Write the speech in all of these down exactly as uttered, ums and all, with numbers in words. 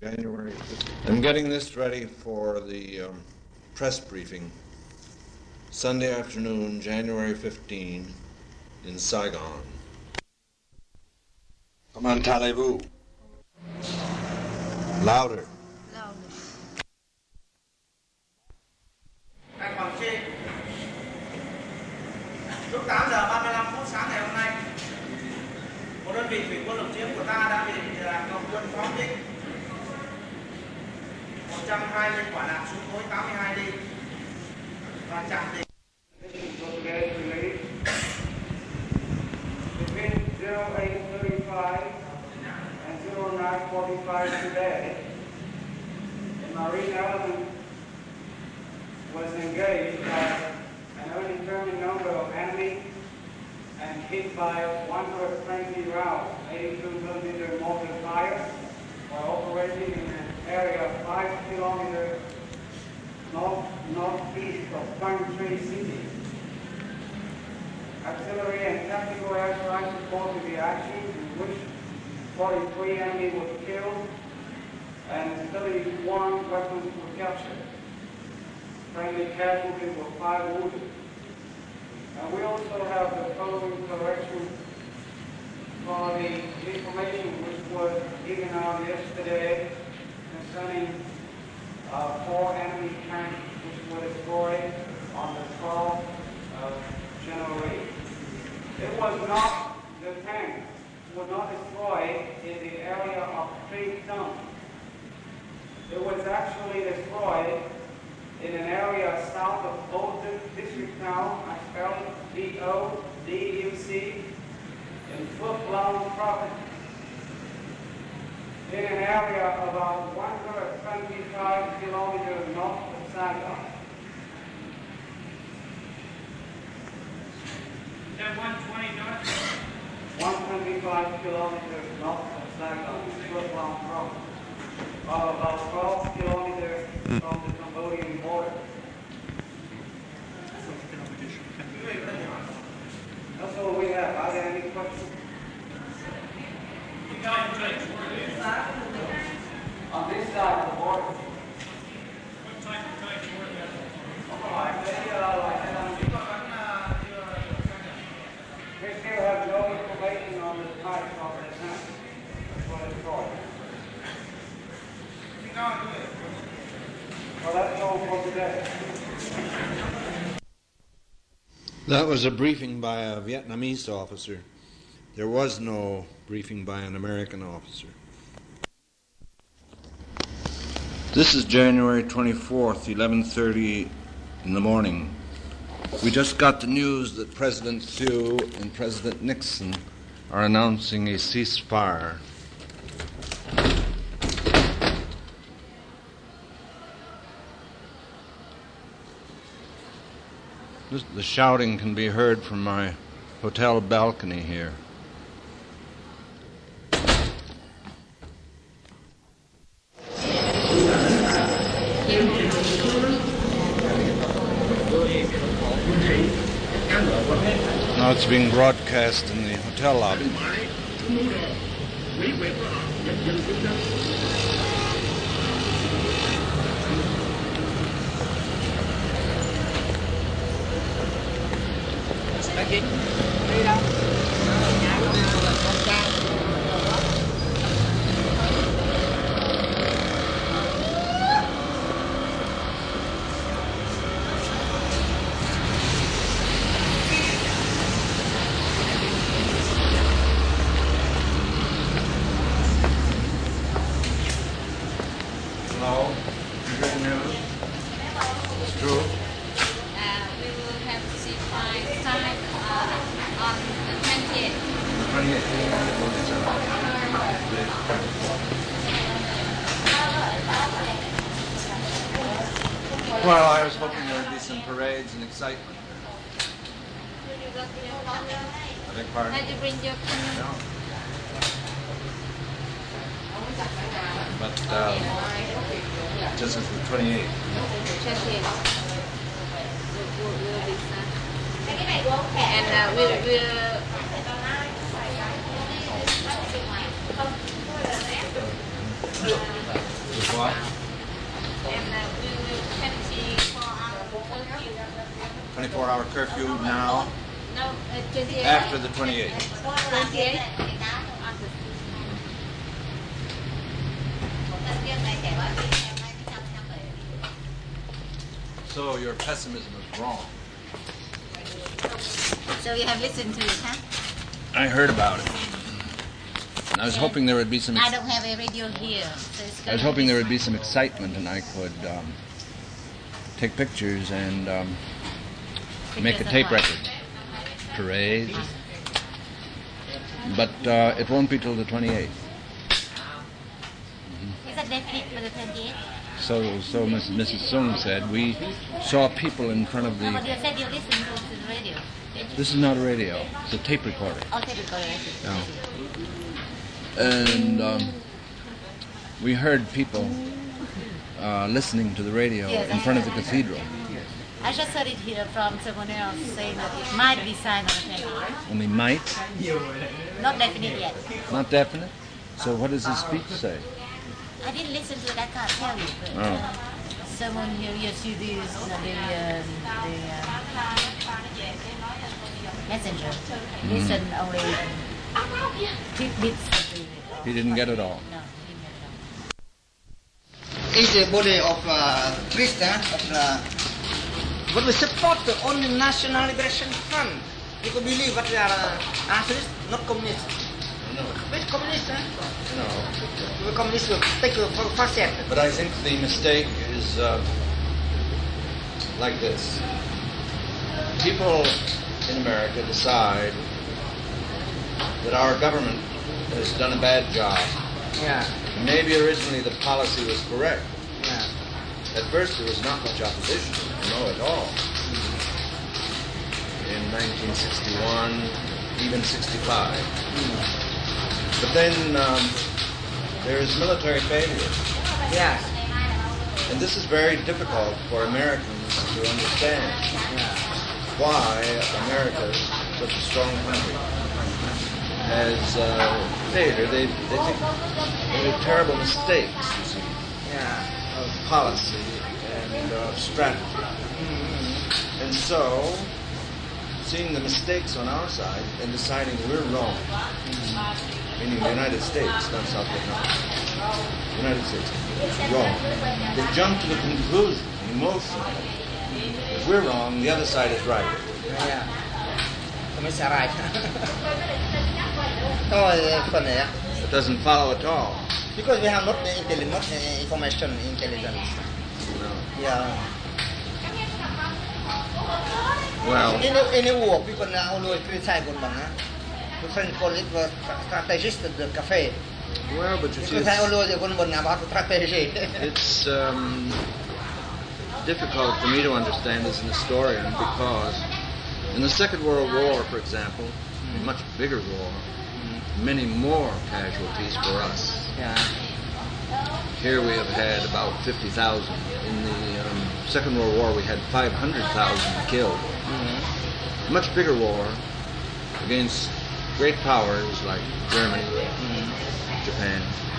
January fifteenth. I'm getting this ready for the um, press briefing. Sunday afternoon, January fifteenth, in Saigon. Come on, Talleyrand. Louder. Anh Hoàng Chi, lúc tám giờ ba mươi lăm phút sáng ngày hôm nay, một đơn vị thủy quân lục chiến của ta đã bị Cộng quân phóng thích một trăm hai mươi quả đạn súng cối tám mươi hai ly và chặn địch. Between zero eight thirty-five and zero nine forty-five today, the Marine element was engaged by an undetermined number of enemy and hit by one hundred twenty rounds, eighty-two millimeter mortar fire, while operating in an area five kilometers north northeast of Country City. Artillery and tactical airstrikes supported the action, in which forty-three enemy was killed and thirty-one weapons were captured. Friendly casualties were five wounded. And we also have the following correction for the information which was given out yesterday concerning uh, four enemy tanks which were destroyed on the twelfth of January. It was not, the tank was not destroyed in the area of Tree Dump. It was actually destroyed in an area south of Bolton District Town, I spelled B O D U C, in Phước Long Province, in an area about one hundred twenty-five kilometers north of Saigon. Is that one twenty north? one hundred twenty-five kilometers north of Saigon, Phước Long Province, or about twelve kilometers from the Cambodian border. That's all we have. Are there any questions? On this side of the border. What type of tanks were there? Oh, they, uh, like, um, we still have no information on the type of the tank. That's what it's called. Well, that's all for today. That was a briefing by a Vietnamese officer. There was no briefing by an American officer. This is January twenty-fourth, eleven thirty in the morning. We just got the news that President Thieu and President Nixon are announcing a ceasefire. The shouting can be heard from my hotel balcony here. Now it's being broadcast in the hotel lobby. Đi đâu? Nhà con là con trai. Hello, you good news? It's true. Uh, we will have to see fine time uh, on the twentieth. Well, I was hoping there would be some parades and excitement. Will you go to your phone? I beg pardon? Had you bring your phone? No. But uh, just as the twenty-eighth. twentieth. We'll, we'll, we'll be fine. And uh, we'll, we'll Oh. What? And uh, we will twenty-four hour curfew. twenty-four hour curfew now, No, uh, twenty-eight. after the twenty-eighth. twenty-eight. So your pessimism is wrong. So you have listened to it, huh? I heard about it. And I was hoping there would be some. I Ex- don't have a radio here. So it's I was hoping there would be some excitement, and I could um, take pictures and um, make a tape record. Parades. But uh, it won't be till the twenty-eighth. Is that definite for the twenty-eighth? So, so Miss, Missus Sung said, we saw people in front of No, but the. you said you listened to the radio. This is not a radio; it's a tape recorder. Oh, tape recorder. Yeah. And um, we heard people uh, listening to the radio Yes, in I front of the heard. cathedral. I just heard it here from someone else saying that it might be signed on the twenty-eighth. Only might, Not definite yet. not definite. So what does his speech say? I didn't listen to it. I can't tell you. But Oh. uh, someone here used to do is you know, the, um, the um, messenger. Listen only tidbits of the. He didn't get it all. No, he didn't get it all. Is the body of uh, Christian of the, but we support the only National Liberation Front. People believe that they are uh, anarchists, not communists. No, Which communists? Huh? no. The communists will take you for first step. But I think the mistake is uh, like this. People in America decide that our government has done a bad job. Yeah, Maybe originally the policy was correct. yeah. At first there was not much opposition, no at all. In nineteen sixty-one, even sixty-five. But then um, there is military failure. Yes. And this is very difficult for Americans to understand. Why America, such a strong country, has uh, failure. They, they think they made terrible mistakes, you see, Yeah. of policy and of strategy. And so, seeing the mistakes on our side and deciding we're wrong, meaning the United States, not South Vietnam, the United States is wrong, they jump to the conclusion emotionally that we're wrong, the other side is right. Yeah. Communists are right. Oh, funny. Yeah? It doesn't follow at all. Because we have not the intelligence, not the information intelligence. No. Yeah. Well, In a, in a war, people now always criticize one man. The French call it the strategist de café. well, but you see, Because I it's, always one man about strategy. it's um, difficult for me to understand as an historian because in the Second World War, for example, a much bigger war, many more casualties for us. Yeah. Here we have had about fifty thousand. In the um, Second World War, we had five hundred thousand killed. Mm-hmm. Much bigger war against great powers like Germany, Japan.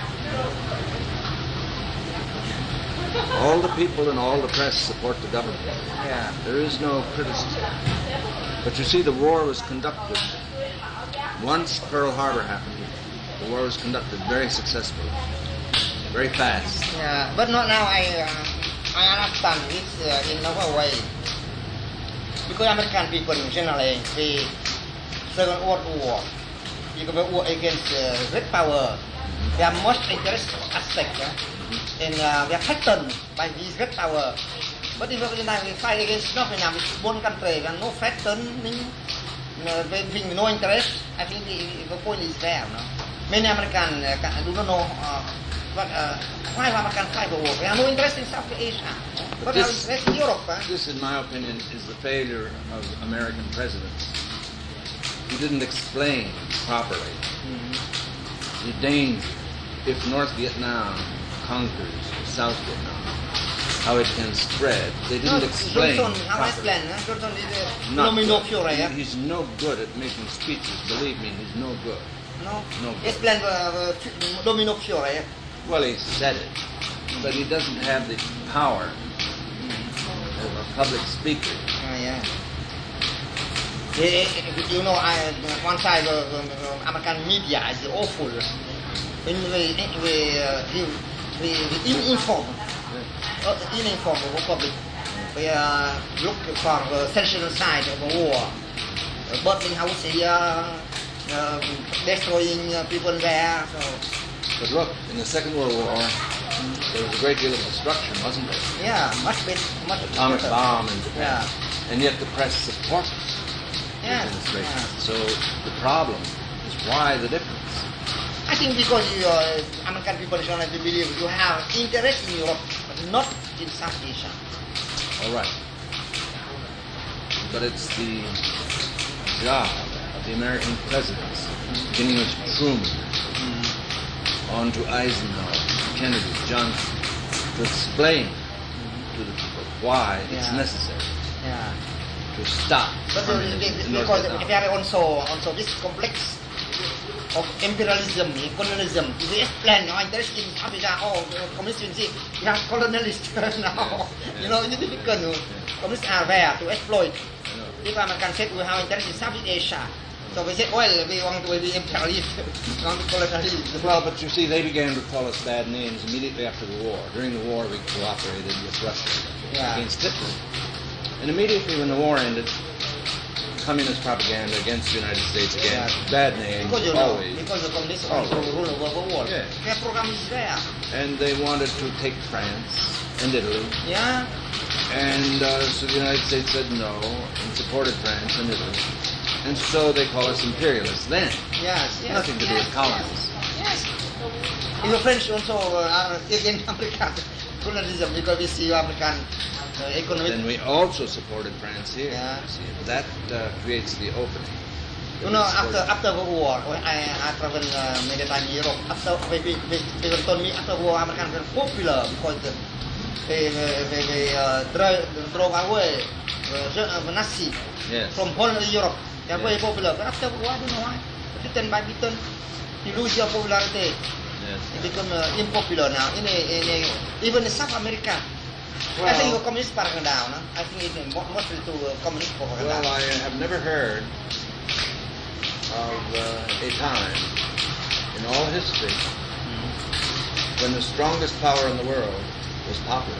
All the people and all the press support the government. Yeah. There is no criticism. But you see, the war was conducted. Once Pearl Harbor happened, the war was conducted very successfully, very fast. Yeah. But not now. I uh, I understand it uh, in another way. Because American people generally they Second World War, because the war against uh, great power, they are most interesting aspect. Uh, and uh, they are threatened by this great power. But in Vietnam, we fight against North Vietnam, it's one country, and no threatening, uh, they think no interest. I think the, the point is there. No? Many Americans uh, do not know uh, what, uh, why Americans fight the war. They have no interest in South Asia. But, But they have this- interest in Europe. Huh? This, in my opinion, is the failure of American presidents. He didn't explain properly the danger if North Vietnam conquers South Vietnam, how it can spread. They didn't No, explain Johnson, how I properly. explain? Huh? Johnson is a Not domino good. cure. Yeah? He- He's no good at making speeches. Believe me, he's no good. No, No. explain the uh, domino cure. Yeah? Well, he said it, but he doesn't have the power of a public speaker. Uh, yeah. He, you know, I, one side of uh, American media is awful. When we we uh, we, we, we inform, uh, uninformed of the public, we uh, look for the sensational side of the war, uh, bombing houses here, uh, destroying uh, people there. So. But look, in the Second World War, there was a great deal of destruction, wasn't there? Yeah, much better, much Atomic better. bomb in Japan, Yeah. and yet the press supported the Yeah. administration. Yeah. So the problem is why the difference. I think because you, uh, American people generally believe you have interest in Europe, but not in South Asia. All right. But it's the job of the American presidents, beginning with Truman, on to Eisenhower, Kennedy, Johnson, to explain to the people why it's Yeah. necessary Yeah. to stop But uh, communism in North because Vietnam. there are also also this complex of imperialism, colonialism. If we explain our interest in Africa, oh, communists will say, we are colonialists now. You know, it's difficult. No? Communists are there to exploit. If American said we have interest in Southeast Asia, so we said, well, we want to be imperialist, we want to colonialist. Well, but you see, they began to call us bad names immediately after the war. During the war, we cooperated with Russia Yeah. against Hitler. And immediately when the war ended, communist propaganda against the United States again, Yeah. bad names, Because you know, always. because the communists also Always. rule over the world. Yeah. Their program is there. And they wanted to take France and Italy. Yeah. And uh, so the United States said no and supported France and Italy. And so they call us imperialists then. Yes, yes. Nothing to do yes, with colonists. Yes. yes. In the French also uh, are against American colonialism because we see American uh, economic. Then we also supported France here. Yeah. You see, that uh, creates the opening. You know, after after the war, when I I travel uh, many times in Europe. After they they they they told me after war American were popular because they they they, they uh, drove drove away uh, the Nazi Yes. from whole Europe. They are very Yes. popular. But after war, I don't know why. Bitten by bitten, you lose your popularity. Yes. It become uh, unpopular now. In, a, in a, even in South America, I think the communist propaganda down. Huh? I think it's mo- mostly to uh, communist propaganda. Well, I have never heard of uh, a time in all history when the strongest power in the world was popular.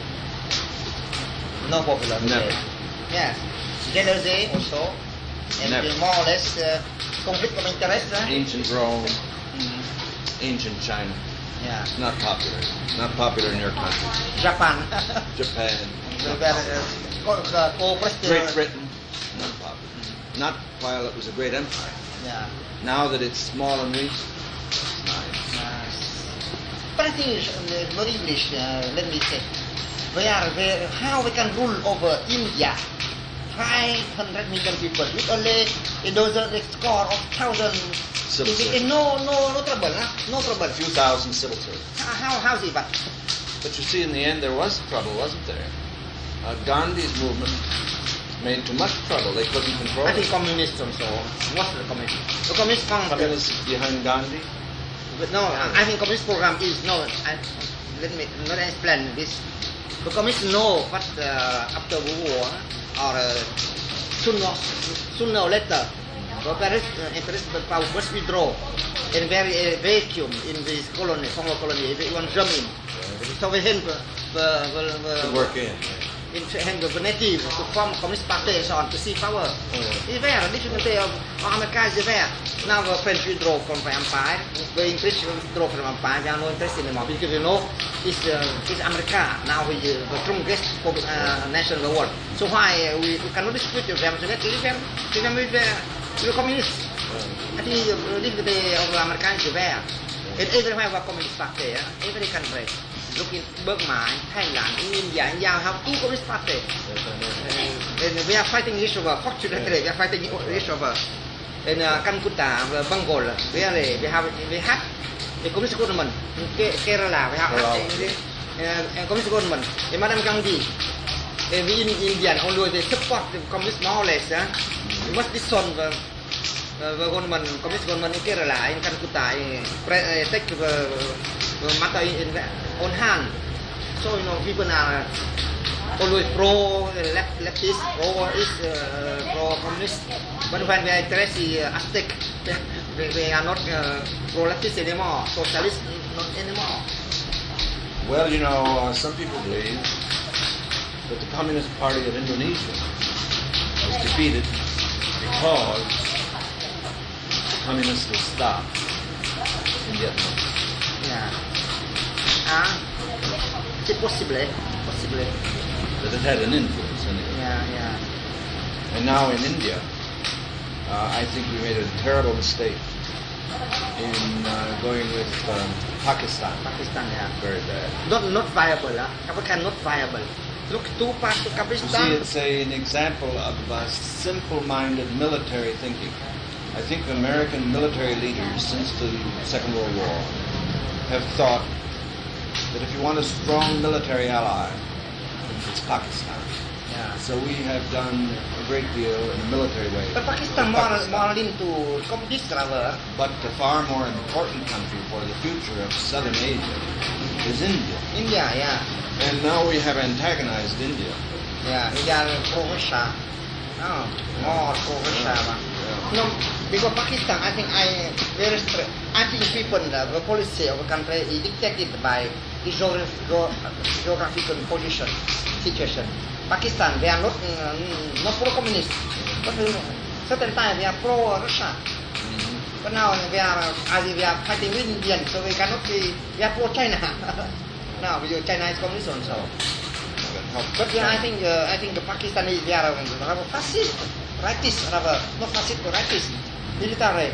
No popular today. Never. Yes. Jealousy also. And Never. more or less uh, conflict of interest. Huh? Ancient Rome, Mm. ancient China, Yeah. not popular. Not popular in your country. Japan. Japan, not Where, popular. uh, co- uh, co-oppressed, uh, Great Britain, not popular. Not while it was a great empire. Yeah. Now that it's small and weak, it's nice. Yes. But I think it's, uh, very English, uh, let me say. We are very, how we can rule over India, five hundred million people, with only a dozen a score of thousands. Civil It- it- servants. no, no, no trouble, huh? No trouble. A few thousand civil servants. How, how, how's it? But But you see, in the end, there was trouble, wasn't there? Uh, Gandhi's movement made too much trouble. They couldn't control I think it. communists also. What's the communist? The communist found Communists behind Gandhi. But no, I think communist program is no. I, let me not explain this. The communists know what uh, after the war or uh, sooner sooner or later, the Paris uh, interest the power must withdraw in very uh, vacuum in this colony, former colony, even Germany. So we help the the To the work in. in hand of the native to form communist party and so on to see power. Oh. It's there, difficulty of America is there. Now the French withdraw from the empire, the English withdraw from the empire, they are no interest anymore because you know it's, uh, it's America now we, uh, the strongest uh, nation in the world. So why uh, we, we cannot dispute with them, so let's leave them, leave them with the, with the communists. I think the difficulty of America is there. And everywhere we communist party, uh, every country. Look in Burma, Thailand, in India, in Yao have two communist party. Uh, and we are fighting each other. Fortunately, we are fighting each other. In uh, Calcutta, uh, Bengal, really, we have we have a communist government. In Ke- Kerala, we have uh, a communist government. In Madam Gandhi, uh, we in India, although they support the communist more or less, uh, we must dissolve the, uh, the government, communist government in Kerala, in Calcutta, uh, pre- uh, take the, the matter in, in own hand. So you know, people are always pro left, leftist, pro is uh, pro communist. But when we address the uh, Aztec, we, we are not uh, pro leftist anymore, socialist not anymore. Well, you know, uh, some people believe that the Communist Party of Indonesia was defeated because the communists were stopped in Vietnam. Yeah. Ah, it's possible, possible. That it had an influence anyway. Yeah, yeah. And now in India, uh, I think we made a terrible mistake in uh, going with um, Pakistan. Pakistan, yeah. Very bad. Not not viable, huh? Pakistan not viable. Look too fast to You see, Pakistan. it's a, an example of uh, simple-minded military thinking. I think American military leaders since the Second World War have thought that if you want a strong military ally, it's Pakistan. Yeah. So we have done a great deal in a military way. But Pakistan with more more into communist rather. But the far more important country for the future of Southern Asia is India. India, yeah. And now we have antagonized India. Yeah, India pro-Russia. Oh, more pro-Russia. Yeah. No, because Pakistan, I think I very strict. I think people, uh, the policy of the country is dictated by the geographical, geographical position, situation. Pakistan, they are not uh, not pro-communist, but uh, certain time they are pro-Russia. Mm-hmm. But now we are, as we are fighting with Indian, so we cannot be, we are pro-China. Now because China is communist also. But yeah, I think uh, I think the Pakistanis they are rather fascist, rightist, rather not fascist but rightist, military.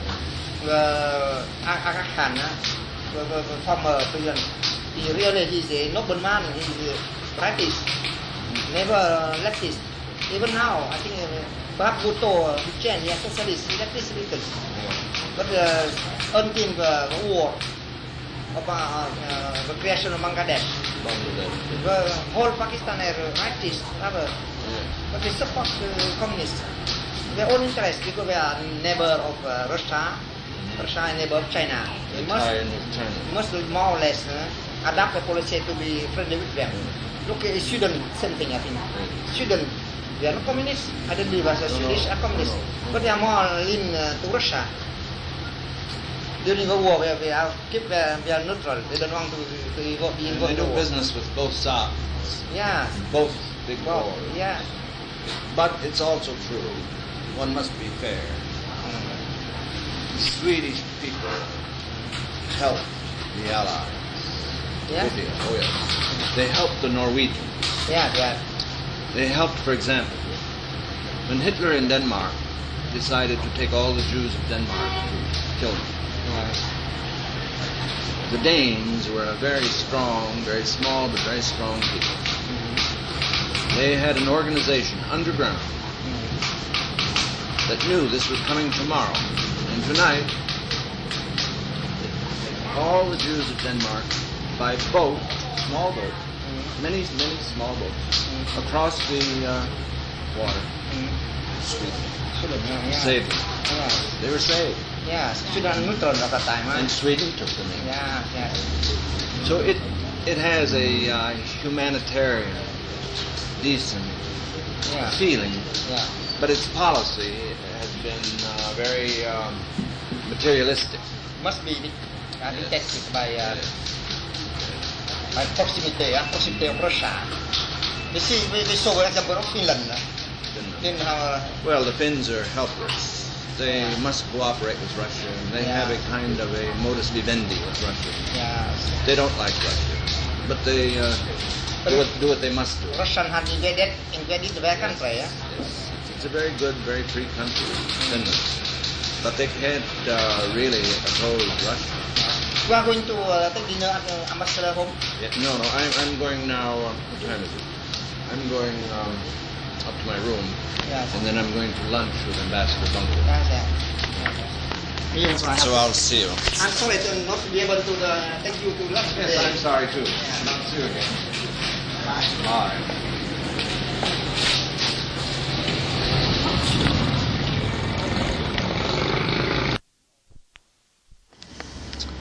Uh, Aga Khan, uh, the, the, the former president, he really he's a noble man. He's a rightist, never uh, leftist. Even now, I think uh, perhaps Bhutto, uh, Hussein, he is socialist, he leftist little. But uh, until the war of uh, uh, the creation of Bangladesh. Bangladesh. The whole Pakistan are rightist, rather, but they support the communists. Their own interest because they are neighbor of uh, Russia, Russia is neighbor of China. They must, Tie in with China. must more or less uh, adapt the policy to be friendly with them. Look at Sweden, same thing I think. Sweden, they are not communists. I don't believe as a Swedish are communists, but they are more lean uh, to Russia. During the war, we are keep uh, we are neutral. They don't want to to be involved in They do war. business with both sides, Yeah. both big Well, wars. yeah. But it's also true, one must be fair. The Swedish people helped the Allies. Yeah. With it. Oh yes. They helped the Norwegians. Yeah, yeah. They helped, for example, when Hitler in Denmark decided to take all the Jews of Denmark to kill them. The Danes were a very strong, very small, but very strong people. Mm-hmm. They had an organization underground mm-hmm. that knew this was coming tomorrow. And tonight, all the Jews of Denmark, by boat, small boat, mm-hmm. many, many small boats, mm-hmm. across the uh, water, mm-hmm. Sweden, yeah. saved them. Yeah. They were saved. Yeah, Sweden neutral at that time, huh? And Sweden took them in. Yeah, yeah. So it it has a uh, humanitarian, decent yeah. feeling, yeah. but its policy has been uh, very um, materialistic. Must be uh, Yes. detected by uh, Yes. by proximity, uh, proximity of Russia. You see, we, we saw an example of Finland. Uh, Finland uh, Well, the Finns are helpless. They Yeah. must cooperate with Russia, and they Yeah. have a kind of a modus vivendi with Russia. yeah. They don't like Russia, but they uh, do, what, do what they must do. Russian had invaded, invaded their country, yeah? Yes. It's a very good, very free country, Finland. But they can't uh, really oppose Russia. We are going to uh, take dinner at the ambassador home. Yeah, no, no, I'm, I'm going now, uh, what time is it? I'm going um, up to my room, Yes. and then I'm going to lunch with Ambassador Bunker. Yes, yes. Yes, yes. So I'll see you. I'm sorry to not be able to uh, take you to lunch Yes, today. I'm sorry too. Yeah. I'll see you again. Bye. Bye.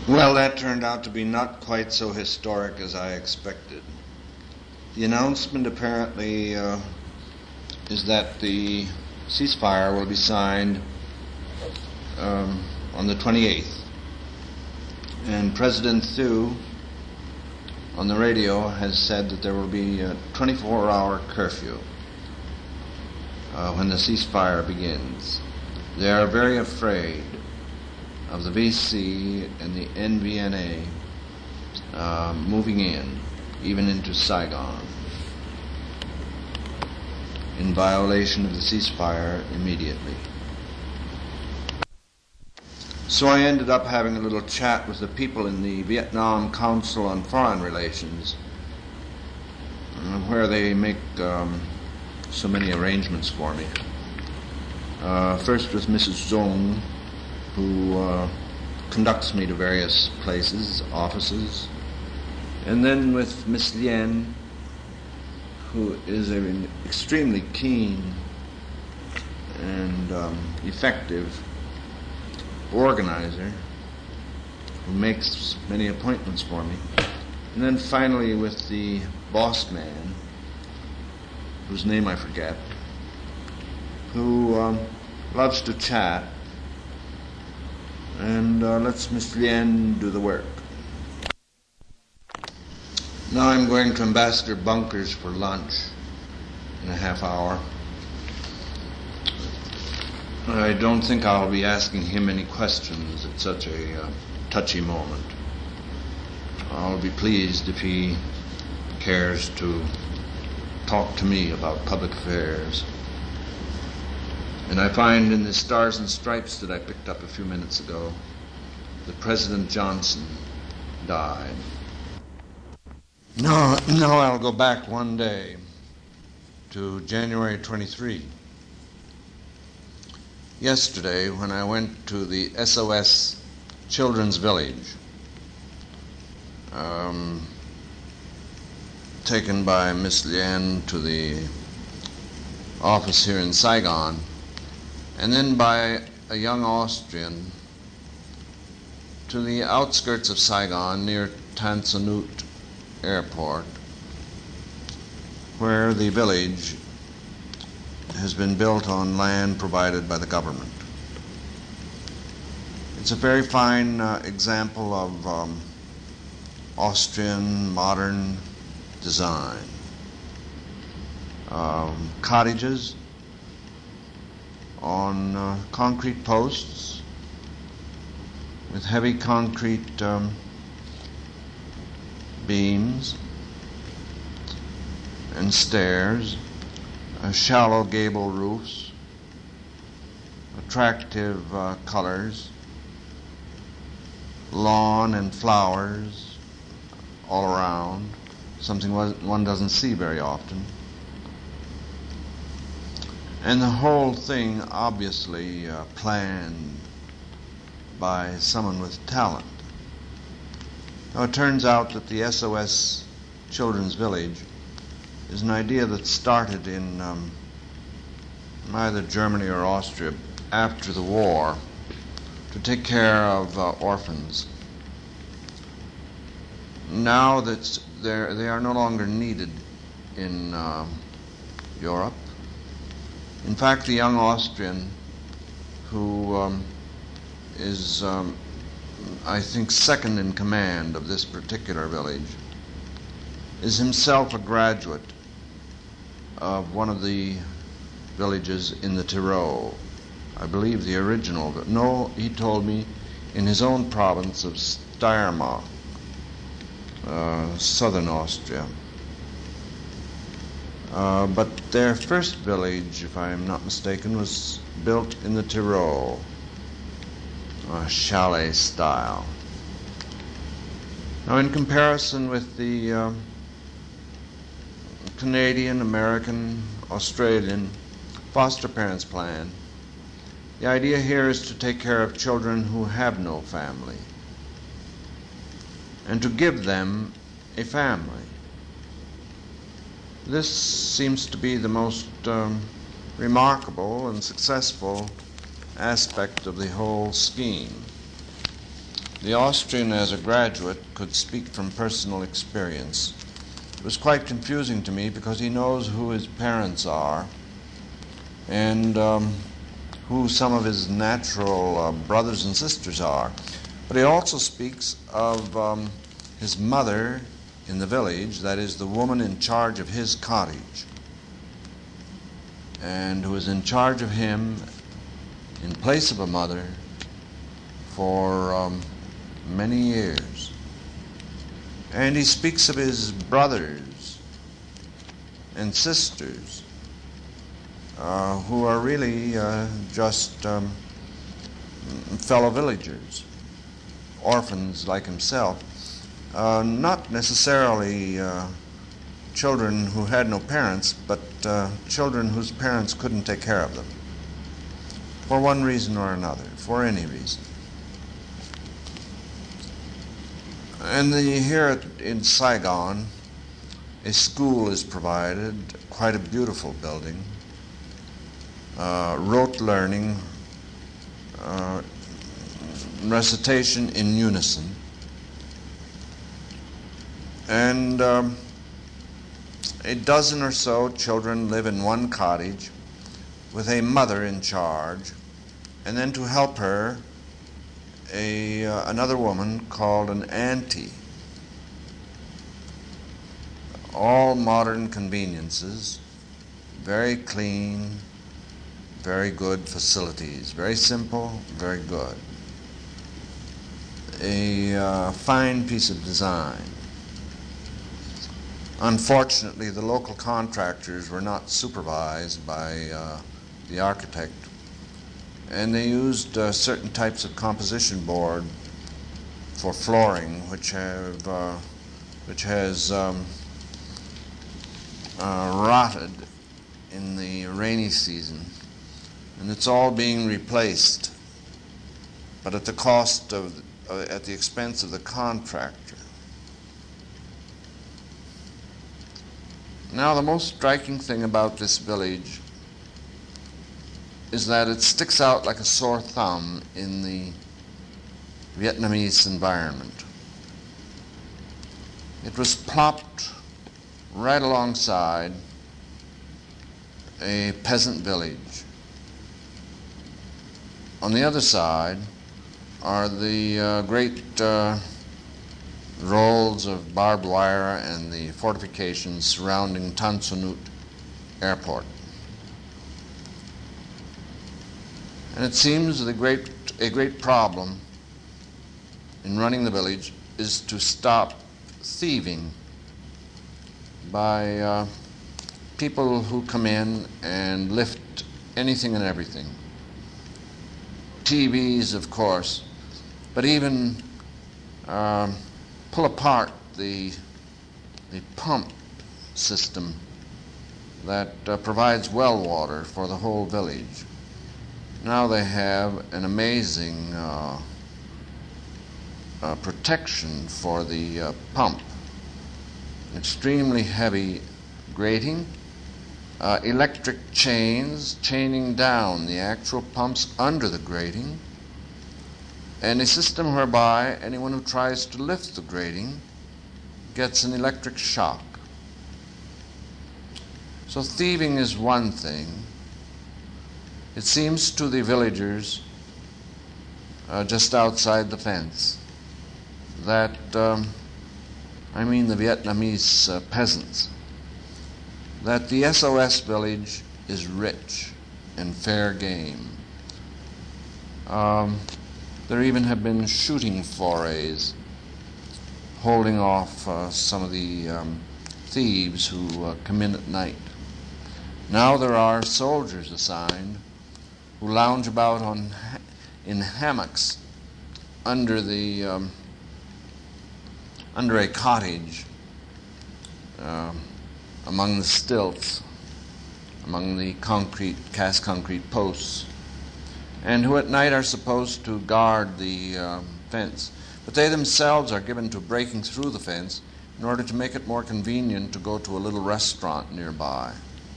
Well, that turned out to be not quite so historic as I expected. The announcement apparently uh, is that the ceasefire will be signed um, on the twenty-eighth. And President Thieu on the radio has said that there will be a twenty-four hour curfew uh, when the ceasefire begins. They are very afraid of the V C and the N V N A uh, moving in, even into Saigon, in violation of the ceasefire immediately. So I ended up having a little chat with the people in the Vietnam Council on Foreign Relations, uh, where they make um, so many arrangements for me. Uh, first with Missus Zong, who uh, conducts me to various places, offices, and then with Miss Lien, who is an extremely keen and um, effective organizer who makes many appointments for me. And then finally with the boss man, whose name I forget, who um, loves to chat and uh, lets Miss Lien do the work. Now I'm going to Ambassador Bunker's for lunch in a half hour. I don't think I'll be asking him any questions at such a uh, touchy moment. I'll be pleased if he cares to talk to me about public affairs. And I find in the Stars and Stripes that I picked up a few minutes ago that President Johnson died. No, no, I'll go back one day to January twenty-third. Yesterday, when I went to the S O S Children's Village, um, taken by Miss Lien to the office here in Saigon, and then by a young Austrian to the outskirts of Saigon near Tan Son Nhut Airport, where the village has been built on land provided by the government. It's a very fine uh, example of um, Austrian modern design. Um, cottages on uh, concrete posts with heavy concrete um, beams and stairs, uh, shallow gable roofs, attractive uh, colors, lawn and flowers all around, something one doesn't see very often. And the whole thing obviously uh, planned by someone with talent. Now it turns out that the S O S Children's Village is an idea that started in um, either Germany or Austria after the war to take care of uh, orphans. Now that they're, they are no longer needed in uh, Europe. In fact, the young Austrian who um, is, um, I think, second in command of this particular village is himself a graduate of one of the villages in the Tyrol. I believe the original, but no, he told me, in his own province of Steiermark, uh, southern Austria. Uh, but their first village, if I am not mistaken, was built in the Tyrol, uh, chalet style. Now, in comparison with the uh, Canadian, American, Australian foster parents plan, the idea here is to take care of children who have no family and to give them a family. This seems to be the most um, remarkable and successful aspect of the whole scheme. The Austrian, as a graduate, could speak from personal experience. It was quite confusing to me because he knows who his parents are and um, who some of his natural uh, brothers and sisters are. But he also speaks of um, his mother in the village, that is, the woman in charge of his cottage, and who was in charge of him in place of a mother for um, many years. And he speaks of his brothers and sisters uh, who are really uh, just um, fellow villagers, orphans like himself, uh, not necessarily uh, children who had no parents, but uh, children whose parents couldn't take care of them for one reason or another, for any reason. And then here in Saigon, a school is provided, quite a beautiful building, uh, rote learning, uh, recitation in unison, and um, a dozen or so children live in one cottage with a mother in charge, and then to help her, a uh, another woman called an auntie. All modern conveniences, very clean, very good facilities, very simple, very good. A uh, fine piece of design. Unfortunately, the local contractors were not supervised by uh, the architect, and they used uh, certain types of composition board for flooring, which have uh, which has um, uh, rotted in the rainy season, and it's all being replaced, but at the cost of uh, at the expense of the contractor. Now, the most striking thing about this village is that it sticks out like a sore thumb in the Vietnamese environment. It was plopped right alongside a peasant village. On the other side are the uh, great uh, rolls of barbed wire and the fortifications surrounding Tan Son Nhut Airport. And it seems that a great, a great problem in running the village is to stop thieving by uh, people who come in and lift anything and everything. T Vs, of course, but even uh, pull apart the, the pump system that uh, provides well water for the whole village. Now they have an amazing uh, uh, protection for the uh, pump. Extremely heavy grating, uh, electric chains chaining down the actual pumps under the grating, and a system whereby anyone who tries to lift the grating gets an electric shock. So thieving is one thing. It seems to the villagers uh, just outside the fence that, um, I mean the Vietnamese uh, peasants, that the S O S village is rich and fair game. Um, there even have been shooting forays holding off uh, some of the um, thieves who uh, come in at night. Now there are soldiers assigned who lounge about on in hammocks under the um, under a cottage uh, among the stilts, among the concrete cast concrete posts, and who at night are supposed to guard the uh, fence. But they themselves are given to breaking through the fence in order to make it more convenient to go to a little restaurant nearby.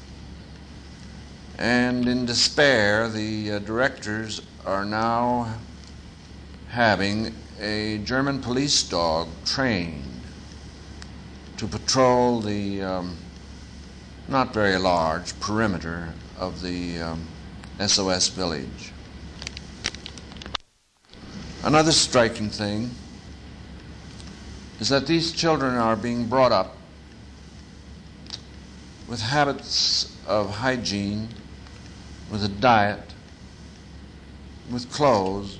And in despair, the uh, directors are now having a German police dog trained to patrol the um, not very large perimeter of the um, S O S village. Another striking thing is that these children are being brought up with habits of hygiene, with a diet, with clothes,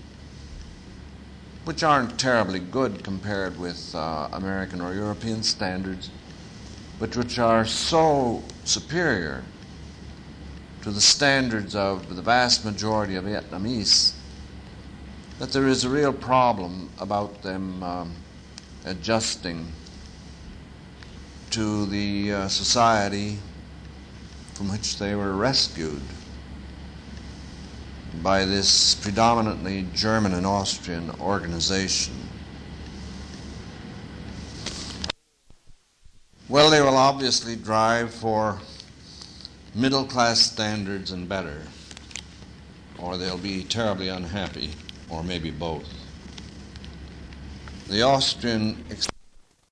which aren't terribly good compared with uh, American or European standards, but which are so superior to the standards of the vast majority of Vietnamese that there is a real problem about them um, adjusting to the uh, society from which they were rescued by this predominantly German and Austrian organization. Well, they will obviously drive for middle-class standards and better, or they'll be terribly unhappy, or maybe both. The Austrian